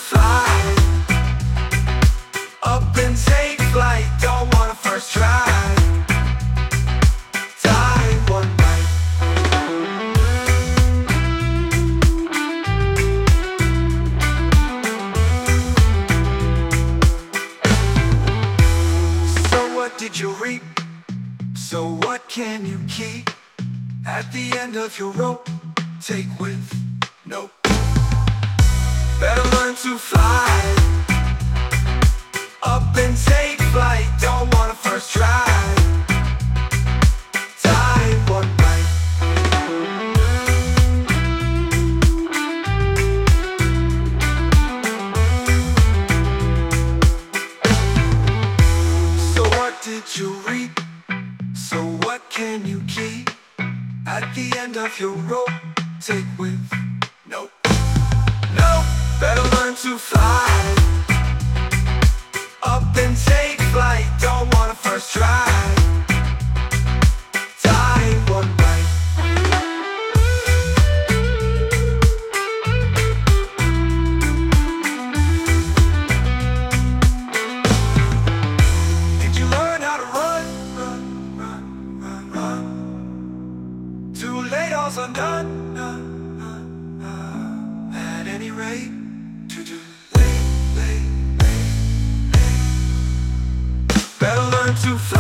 fly, up and take flight. Don't wanna first try. Die one night. So what did you reap? So what can you keep? At the end of your rope, take with nope. Better learn to fly, up and take flight. Don't wanna first try. Die one night. So what did you reap? So what can you keep? At the end of your rope, take with nope. Nope. Better learn to fly, up and take flight. Don't wanna first try. Die one night. Did you learn how to run? Run, run, run, run. Too late, all's undone. At any rate, too late. Better learn to fly.